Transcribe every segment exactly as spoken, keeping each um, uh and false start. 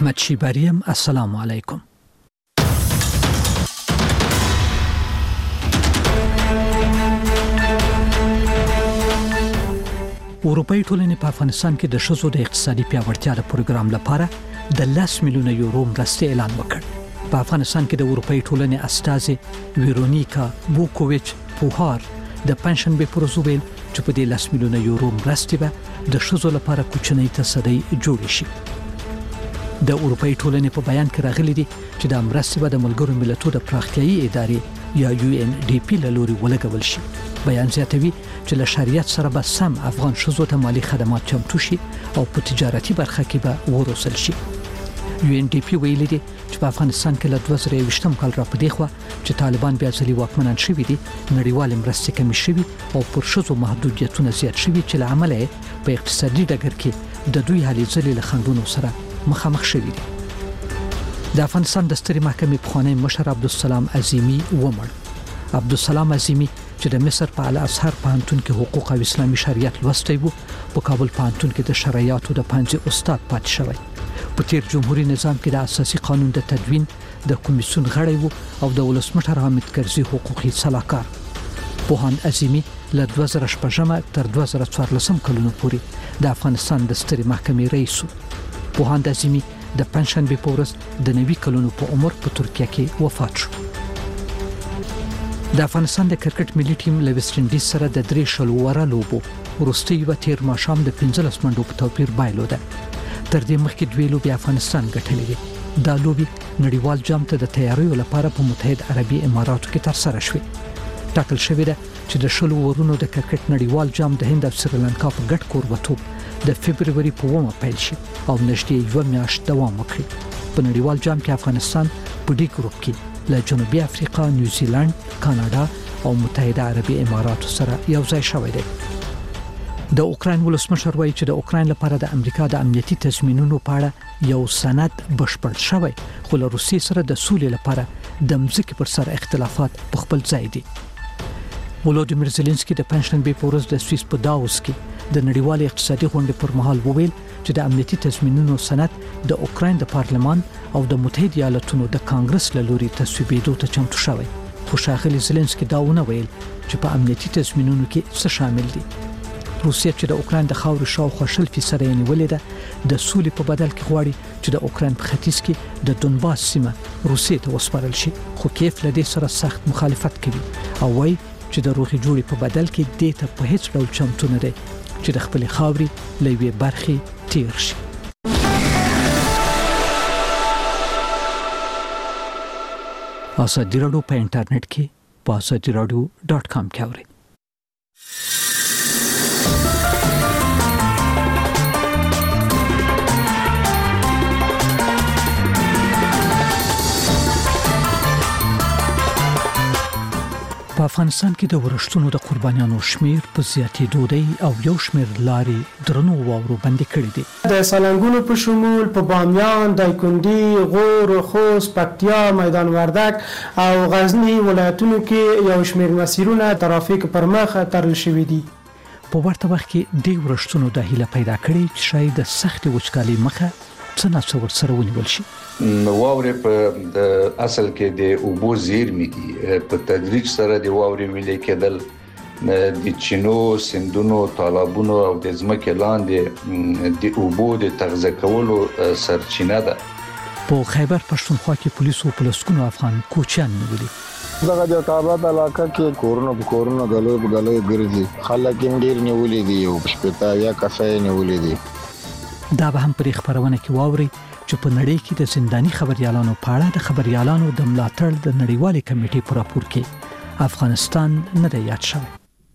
احمد شیباریم. السلام علیکم. اروپאי ټولنې په افغانستان کې د ښځو د اقتصادي پیاوړتیا د پروګرام لپاره د لس میلیونه یورو مرستې اعلان وکړ. په افغانستان کې د اروپאי ټولنې استازي ویرونیکا بوکوویچ پوهار د پنځشنبه پر ورځ ویل چې په دې لس میلیونه یورو مرستې به د ښځو لپاره کوچنۍ تصدۍ جوړ شي. د اروپאי ټولنې په بیان کې راغلي دي چې د مرستې به د ملګرو ملتونو د پراختیایي ادارې یا یو ان ډي پی له لوري ولګول شي. بیان زیاتوي چې له شریعت سره به سم افغان ښځو ته مالی خدمات چمتو شي او په تجارتي برخه کې به وروسل شي. یو ان ډي پی ویلي دي چې په افغانستان کې له دوه زره یوویشتم کال را پدې خو چې طالبان بیا ځلې واکمنان شوي دي، نړیوال مرستې کمې شوي او پر ښځو محدودیتونه زیات شوي چې له امله په اقتصادي ډګر کې د دوی هلې ځلې له خنډونو سره مخامخ شوي دي. د افغانستان د سترې محکمې پخوانی مشر عبدالسلام عظیمی ومړ. عبدالسلام عظیمی چې د مصر په الازهر پوهنتون کې حقوق او اسلامي شریعت لوستی وو، په کابل پوهنتون کې د شرعیاتو د پنځه استاد پاتې شوی. په تیر جمهوریت نظام کې د اساسي قانون د تدوین د کمیسیون غړی وو او د ولسمشر حامد کرزي حقوقي صلاحکار. پوهاند عظیمی له دوه زره شپږم تر دوه زره څوارلسم کلونو پورې د افغانستان د سترې محکمې رئیس وو. پوهاند عظیمی د پنځشنبه په ورځ د نوي کلونو په عمر په ترکیه کې وفات شو. د افغانستان د کرکټ ملي ټیم له ویسټ انډیز سره د درې شلو وره لوبو وروستۍ یوه تیر ماښام د پنځلس منډو په توپیر بایلوده. تر دې مخکې دوی لوبې افغانستان ګټلې وې. دا لوبې نړیوال جام ته د تیاریو لپاره په متحد عربي اماراتو کې ترسره شوې. ټاکل شوې ده چې د شلو ورونو د کرکټ نړیوال جام د هند او سریلانکا په ګډ کوربتوب د فبرवरी په اوومه پیل شي او نږدې یوه میاشت دوام وکړي. په نړیوال جام کې افغانستان په ډي ګروپ کې له جنوبي افریقا، نیوزیلند، کاناډا او متحده عربي اماراتو سره یو ځای شوی دی. د اوکراین ولسمشر وایي چې د اوکراین لپاره د امریکا د امنیتي تضمینونو په اړه یو سند بشپړ شوی، خو له روسیې سره د سولې لپاره د مځکې پر سر اختلافات په خپل ځای دي. ولودیمیر زيلنسکي د پنځشنبه په ورځ د سویس په داوس کې د نړیوال اقتصادي غونډې پر مهال وویل چې د امنیتي تضمینونو سند د اوکراین د پارلمان او د متحده ایالاتونو د کانګرس له لوري تصویبېدو ته چمتو شوی. خو ښاغلي زيلنسکي دا ونه ویل چې په امنیتي تضمینونو کې څه شامل دي. روسیه چې د اوکراین د خاورې شاوخوا شل فیصده یې نیولې ده، د سولې په بدل کې غواړي چې د اوکراین په ختیځ کې د دونباس سیمه روسیې ته وسپارل شي. خو کیف له دې سره سخت مخالفت کوي او وایي چې د روغې جوړې په بدل کې دې ته په هیڅ ډول چمتو نه دی چې د خپل خاورې له یوې برخې تیر شي. ازادي راډیو په انټرنیټ کې په ازادي راډیو ډاټ کام کې اورئ. په افغانستان کې د ورښتونو د قربانیانو شمیر په زیاتېدو دی او یو شمیر لارې درنو واورو بندي کړي دي. د سالنګونو په شمول په بامیان، دایکنډي، غور، خوست، پکتیا، میدان وردګ او غزنی ولایتونو کې یو شمیر مسیرونه ترافیک پر مخ تړل شوي دي. په ورته وخت کې د ورښتونو د هیله پیدا کړي چې شاید د سختې وچکالۍ مخه څه ناڅه ورسره ونیول شي. واورې په اصل کې د اوبو زیرمې دي. په تدریج سره د واورې ویلې کېدل د چینو، سیندونو، تالابونو او د ځمکې لاندې د اوبو د تغذیه کولو سرچینه ده. په خیبر پښتونخوا کې پولیسو په لسګونو افغان کوچیان نیولي. دغه د تابعات علاقه کې کورونه په کورونه غلو په غلو ګرځي. خلک یې ډیر نیولې دي او شپږ یا کسې نیولې دي. دا به هم پر خبرونه کې واوري چې په نړۍ کې د زنداني خبريالانو په اړه د خبريالانو د ملاتړ د نړیوالې کمیټې پر راپور کې افغانستان نه دی یاد شوی.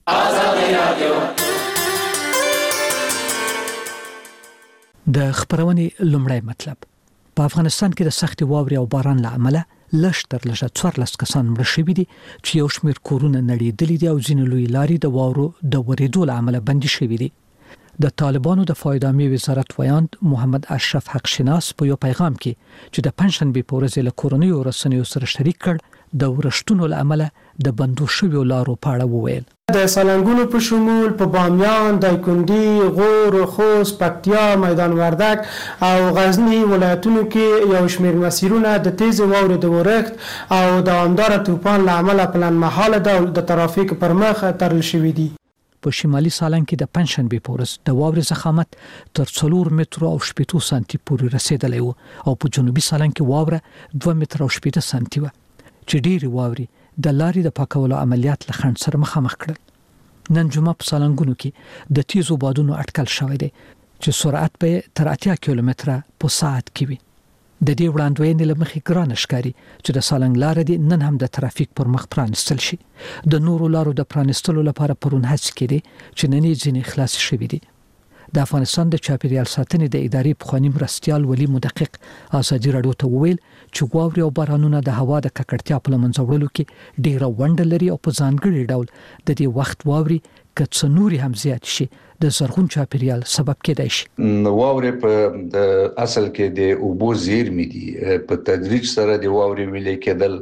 د خبرونې لومړی مطلب: په افغانستان کې د سختي واوري او باران له امله لږ تر لږه څوارلس کسان مړه شوي دي چې یو شمېر کورونه نړېدلي دي او ځینې لوی لارې د واورو د ورېدو له امله بندي شوي دي. د طالبانو د فایدامي وزارت ویاند محمد اشرف حق شناس په یو پیغام کې چې د پنځشنبه په ورځ له کورنیو رسنیو سره شریک کړ د ورشتونو لامل د بندو شویو لارو په اړه وویل. د سالنګونو په شمول په بامیان، دایکنډي، غور، خوست، پکتیا، میدان وردک او غزنی ولایتونو کې یو شمېر مسیرونه د تیز واورې د ورښت او دوامدار طوفان له امله په لنډمهاله ډول د ترافیک پر مخ تړل شوي دي. په شمالي سالنګ کې د پنځشنبه په ورځ د واورې ضخامت تر څلور مترو او شپږ سانتي پورې رسیدلی و او په جنوبي سالنګ کې واوره دوه متره او شپږ سانتي و چې ډېری واوري د لارې د پاکولو عملیات له خنډ سره مخامخ کړل. نن جمعه په سالنګونو کې د تیزو بادونو اټکل شوی دی چې سرعت به تر اتیا کیلومتره په ساعت کې وي. د دې وړاندوینې له مخې ګران ښکاري چې د سالنګ لارې دي نن هم د ترافیک پر مخ پرانستل شي. د نورو لارو د پرانستلو لپاره پرون هڅې کېدې چې نننې ځینې خلاص شوي دي. د افغانستان د چاپیریال ساتنې د ادارې پخوانی مرستیال ولی مدقق ازادي راډیو ته وویل چې واورې او بارانونه د هوا د ککړتیا په لمنځه وړلو کې ډېره ونډه لري او په ځانګړي ډول د دې وخت واورې که څه نورې هم زیات شي د زرغون چاپیریال سبب کېدای شي. واورې په د اصل کې د اوبو زیرمې دي. په تدریج سره د واورې ویلې کېدل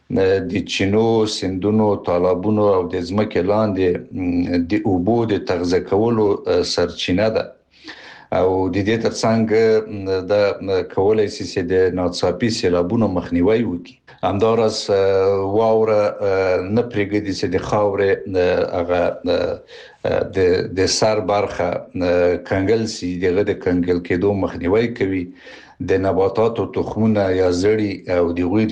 د چینو، سیندونو، تالابونو او د ځمکې لاندې د اوبو د تغذیه کولو سرچینه ده او د دې ترڅنګ د کولای شي چې د ناڅاپي سیلابونو مخنیوي وکړي. همداراز واوره نه پرېږدي چې د خاورې هغه د د سر برخه کنګل سي، دغه د کنګل کېدو مخنیوي کوي. د نباتاتو تخمونه یا زړی او د غوړي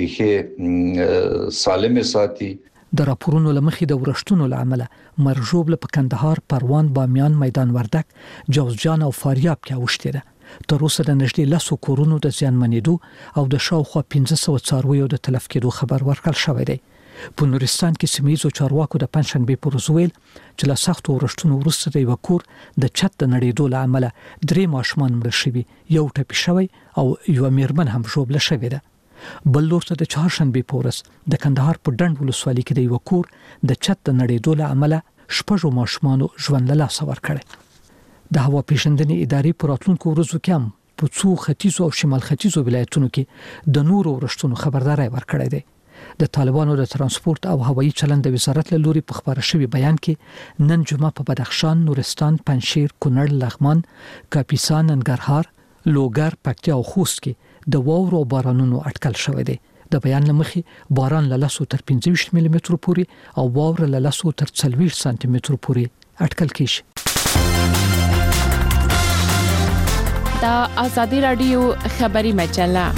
ریښې سالمه ساتي. د راپورونو لمخې د ورشتونو لامل مرجوب له کندهار، پروان، بامیان، میدان وردک، جوزجان او فاریاب کې اوښتې ده. تر اوسه د نږدې لسو کورونو د زیانمنېدو او د شاوخوا پنځه سوه څارویو د تلف کېدو خبر ورکړل شوی دی. په نورستان کې سیمه‌ییزو چارواکو د پنځشنبه په ورځ ویل چې له سختو ورشتونو وروسته د یو کور د چت د نړېدو له امله درې ماشومان مړه شوي، یو ټپي شوی او یو میرمن هم ژوبله شوې ده. بل لور ته د چهارشنبه په ورځ د کندهار په ډنډ ولسوالۍ کې د یو کور د چت د نړېدو له امله شپږو ماشومانو ژوند له لاسه ورکړی. د هوا پیژندنې ادارې په راتلونکو ورځو کې هم په څو ختیځو او شمال ختیځو ولایتونو کې د نورو ورشتونو خبرداري ورکړې ده. د طالبانو د ترانسپورت او هوایي چلند وزارت له لوري په خبره شوی بیان کې نن جمعه په بدخشان، نورستان، پنجشیر، کونړ، لغمان، کاپیسا، ننګرهار، لوګر، پکتیا او خوست کې د واورو او بارانونو اټکل شوی دی. د بیان لمخې باران له لسو تر پنځه ویشت ملي مترو پورې او واوره له لسو تر څلور ویشت سانتي مترو پورې اټکل کیږي. دا آزادی رادیو خبری مجله.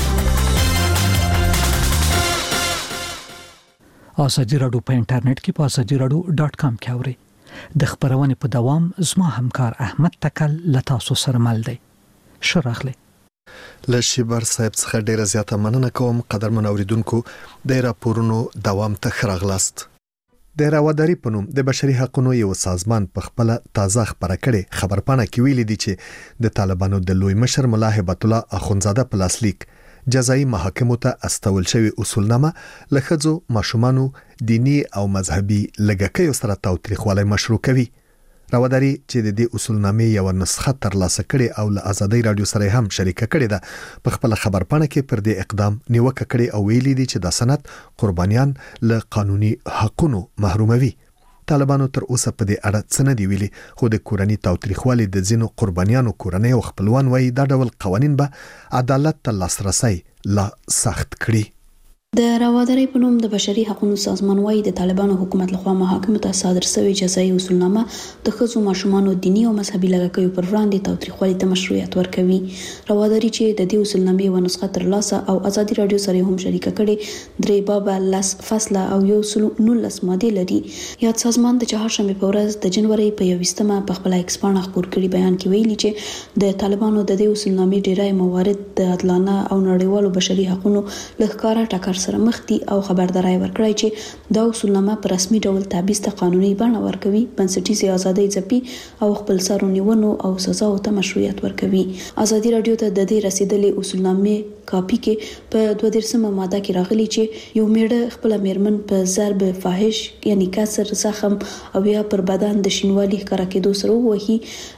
آزادی رادیو په انټرنیټ کې په آزادی رادیو ډاټ کام کې اورئ. د خبرونې په دوام زما همکار احمد تکل لتاسو سره مل دی. شراغله لشیبر صاحب څخه ډیره زیاته مننه کوم. قدرمن اوریدونکو، د راپورونو دوام ته خراغلاست. د راوداري په نوم د بشري حقوقو یو سازمان په خپل تازه خبره کړي خبرپاڼه کې ویلي دي چې د طالبانو د لوی مشر ملا هبت الله اخونزاده په لاسلیک جزایي محاکمو ته استول شوی اصولنامه لخذو ماشومانو دینی او مذهبي لګکې سره تاوتریخوالی مشروع کوي. راوداري چې د دې اصولنامې یو نسخه ترلاسه کړي او له آزادۍ رادیو سره هم شریکه کړي ده په خپل خبرپاڼه کې پر دې اقدام نیوکه کړي او ویلي دي چې د سند قربانیان له قانوني حقوقو محروموي. طالبانو تر اوسه په دې اړه څه نه دی ویلي، خو د کورنۍ تاوتریخوالي د ځینو قربانیانو کورنۍ او خپلوان وایي دا ډول قوانین به عدالت ته لاسرسي لا سخت کړي. د راوداري په نوم د بشري حقوقو سازمان وايي د طالبانو حکومت لخوا محاکمو ته صادر شوی جزایي اصولنامه د ښځو ماشومانو دینی او مذهبي لګکیو پر وړاندې تاوتریخوالي ته مشروعیت ورکوي. راوداري چې د دې اصولنامې و نسخه ترلاسه او آزادي رادیو سره هم شریکه کړي درې باب لس فصله او یو سل نولس ماده لري. یاد سازمان د چهارشنبه په ورځ د جنوري په یوویشتمه په خپل ایکس پاڼه خپور کړي بیان کې ویلي چې د طالبانو د دې اصولنامې ډیری موارد د عادلانه او نړیوالو بشري حقوقو لخکاره ټکر سره مخ دي او خبرداري ورکړی چې دا اصولنامه په رسمي ډول تعبیز ته قانوني بڼه ورکوي، بنسټیزه ازادۍ ځپي او خپل سرونیونو او سزاو ته مشروعیت ورکوي. آزادي رادیو ته د دې رسیدلې اصولنامې کاپی کې په دوه دیرشمه ماده کې راغلي چې یو میړه خپل میرمن په ضرب فاحش یعنی کسر، زخم او یا پر بدن د شینوالي ښکارا کېدو سره وهي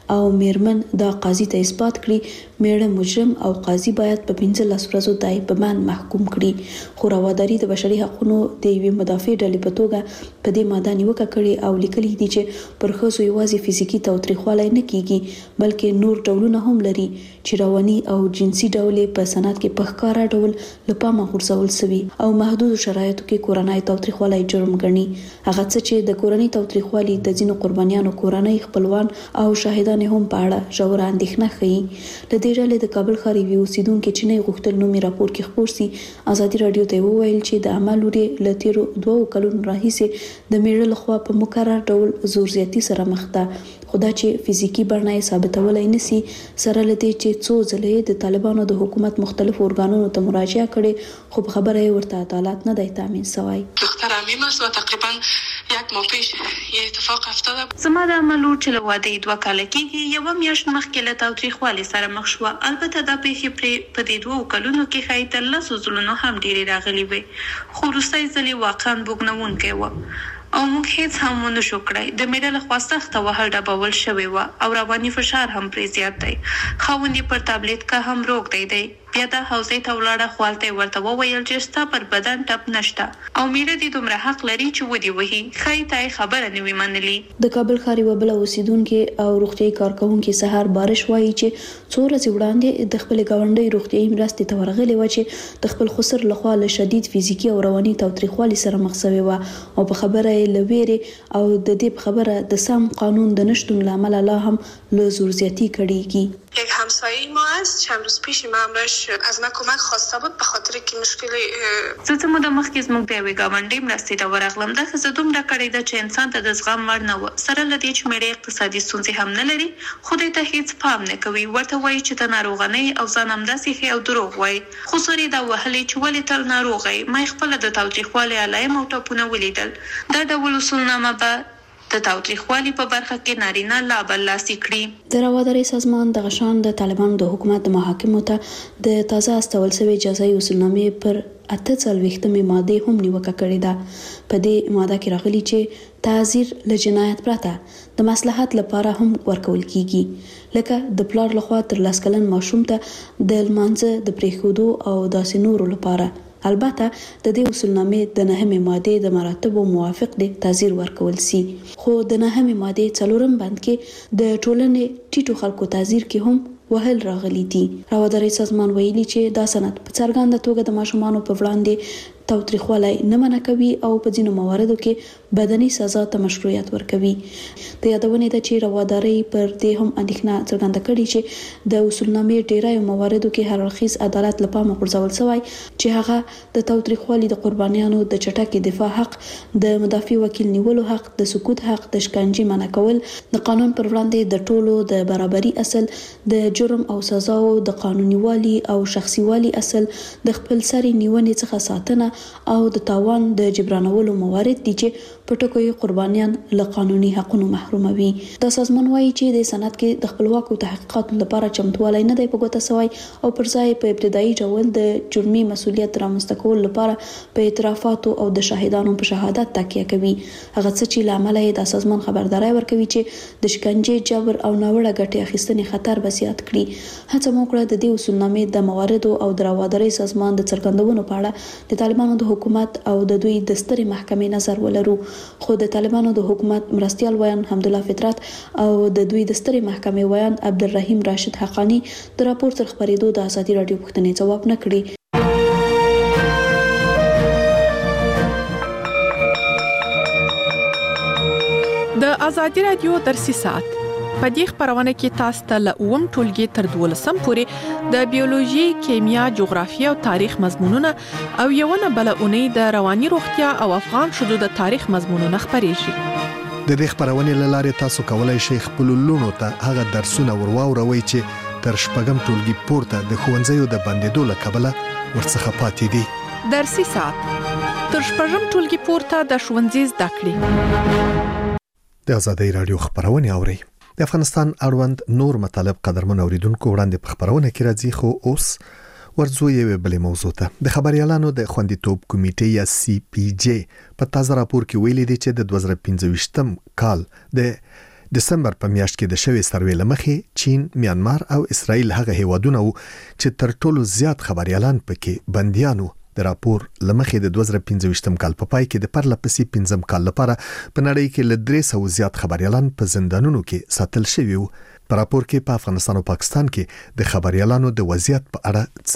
او میرمن دا قاضي ته اثبات کړي میړه مجرم او قاضي باید په پنځلس ورځو دای په مان محکوم کړي. خو رواداري د بشري حقوقو د یوې مدافع ډلې په توګه په دې ماده نیوکه کړې او لیکلي دي چې پر ښځو یوازې فزیکي تاوتریخوالی نه کیږي بلکې نور ډولونه هم لري چې رواني او جنسي ډول په سند کې په ښکاره ډول له پامه غورځول شوی او محدود شرایطو کې کورنۍ تاوتریخوالی جرم ګڼي. هغه څه چې د کورنۍ تاوتریخوالی د ځینو قربانیانو کورنۍ خپلوان او شاهدان هم په اړه ژوره اندېښنه ښيي. له دې ډلې د کابل ښار یوې اوسیدونکې چې نه غوښتل نومي راپور کې خپور سي ازادي راډیو ته وویل چې د عمل لوري له تیرو دوه کلونو راهیسې د میړه لخوا په مکرر ډول زور زیاتی سره مخ ده. خو دا چې فزیکی بڼه یې ثابتولای نسی سره لدی چې څو ځلې د طالبانو د حکومت مختلف ارګانونو ته مراجعه کړي خو خبره یې ورته عدالت نه دی تامین شوی. دختر عمیم است و تقریبا یک ماه پیش یه اتفاق افتاده. زما د عملو چې له واده دوه کال کېږي یو میاشت مخکې له تاوتریخوالي سره مخ شو. البته دا پیښې پرې په دې دوه کلونو کې ښایي تر لسو ځلونو هم ډېرې راغلي وي خو وروستی ځل یې واقعا بوږنوونکی و او موږ هیڅ هم ونه شو کړی. د میډل خوا سخته وهل ډبول شوی و او رواني فشار هم پرې زیات دی. خاوند پر تابلیت کا هم روغ دی دی بیا د حوزې ته ولاړه خوالته ورته وویل چې ستا پر بدن ټپ نشته او میړه دې دومره حق لري چې ودی وهي خای ته خبره نه وي منلي. د کابل ښار یو بل اوسیدونکو او روغتيایي کارکونکو سحر بارش وایي چې څو ورځې وړاندې د خپل گاونډي روغتيایي مرستې ته ورغلي و چې د خپل خسر لخوا له شدید فزیکی او رواني تاوتریخوالي سره مخ شوی و او په خبره یې لويري او د دې خبره د سم قانون د نشټون لامل لا هم له زور زیاتی کړيږي. یک همسایه ما است چند روز پیش امامش از من کمک خواسته بود به خاطر که مشکل زه مو د مخکې زموږ د یوې ګاونډي مرستې ته ورغلم. دا ښځه دومره کړې ده چې انسان ته د زغم وړ نه و سره له دې چې میړه اقتصادي ستونزې هم نه لري خو دې ته هیڅ پام نه کوي. ورته وایي چې ته ناروغه نه یې او ځان همداسې ښې او دروغ وایي. خو سر یې دا وهلې چې ولې تل ناروغه یې. ما خپله د تاوتریخوالي علایم او ټپونه ولیدل. دا ډول اصولنامه به د تاوتریخوالي په برخه کې نارینه لا بل لاسي کړي. د رواداري سازمان د غشان د طالبانو د حکومت د محاکمو ته د تازه استول شوی جزایي اصولنامې پر اته څلوېښتمې ماده هم نیوکه کړې ده. په دې ماده کې راغلي چې تعزیر له جنایت پرته د مصلحت لپاره هم ورکول کیږي لکه د پلار لخوا تر لاس کلن ماشوم ته د لمانځه د پریښودو او داسې نورو لپاره. البته د دې اصولنامې د نهمې ماده د مراتبو موافق دي تعزیر ورکول سي خو د نهمې ماده څلورم بند کې د ټولنې ټیټو خلکو تعزیر کې هم وهل راغلي دي. رواداري سازمان ویلي چې دا سند په څرګنده توګه د ماشومانو په وړاندې تاوتریخوالی نه منع کوي او په ځینو مواردو کې بدني سزا ته مشروعیت ورکوي. د یادونې ده چې رواداري پر دې هم اندېښنه څرګنده کړې چې د اصولنامې ډیری مواردو کې هر اړخیز عدالت لپاره غورځول شوی چې هغه د تاوتریخوالي د قربانیانو د چټکې دفاع حق، د مدافع وکیل نیولو حق، د سکوت حق، د شکنجې منع کول، د قانون پر وړاندې د ټولو د برابرۍ اصل، د جرم او سزاو د قانوني والي او شخصي والي اصل، د خپل سري نیونې څخه ساتنه او د تاوان د جبرانولو موارد دي چې په ټکو قربانیان له قانوني حقوقو محروموي. د سازمان وايي چې د سند کې د خپلواکو تحقیقاتو لپاره چمتووالی نه دی په ګوته شوی او پر ځای په ابتدایي ډول د جرمي مسؤلیت رامنځته کولو لپاره په اعترافاتو او د شاهدانو په شهادت تکیه کوي. هغه څه چې لامل یې د سازمان خبرداري ورکوي چې د شکنجې، جبر او ناوړه ګټې اخیستنې خطر بسیات کړي. هڅه مو کړه د دې اصولنامې د مواردو او د رواداري سازمان د څرګندونو په اړه د طالبانو د حکومت او د دوی د سترې محکمې نظر ولرو. خو د طالبانو د حکومت مرستيال ویان حمدالله فطرت او د دوی د سترې محکمې ویان عبدالرحیم راشد حقانی د راپور تر خبرېدو د ازادي راډیو پوښتنې ځواب نه کړي. د ازادي راډیو درسي ساعت په دې خبرونه کې تاسو ته له اووم ټولګي تر دولسم پورې د بیولوژي، کیمیا، جغرافیه او تاریخ مضمونونه او یو نه بل اونۍ د رواني روغتیا او افغان شذو د تاریخ مضمونونه خبرېږي. د دې خبرونه لاره تاسو کولای شئ خپل لونو ته هغه درسونه ورواوروي چې تر شپږم ټولګي پورته د ښوونځیو د بندیدو له کبله ورڅخه پاتې دي. درسي ساعت تر شپږم ټولګي پورته د ښوونځي زده کړې. د ازادي راډیو خبرونه اوري. د افغانستان اړوند نور مطالب قدرمن اوریدونکو وړاندې په خبرونه کې راځي خو اوس ورځو یو بل موضوع ته. د خبريالانو د خوندیتوب کمیټې یا سی پی جی په تازه راپور کې ویلي دي چې د دوه زره پنځه ویشتم کال د دسمبر په میاشت کې د شوې سروې لمخې چین، میانمار او اسرائیل هغه هیوادونه وو چې تر ټولو زیات خبريالان پکې بنديانو. د راپور لمخې د دوه زره پنځه ویشتم کال په پای کې د پرله پسې پنځم کال لپاره په نړۍ کې ل درې سوه زیات خبريالان په زندانونو کې ساتل شوي وو. په راپور کې په افغانستان او پاکستان کې د خبريالانو د وضعیت په اړه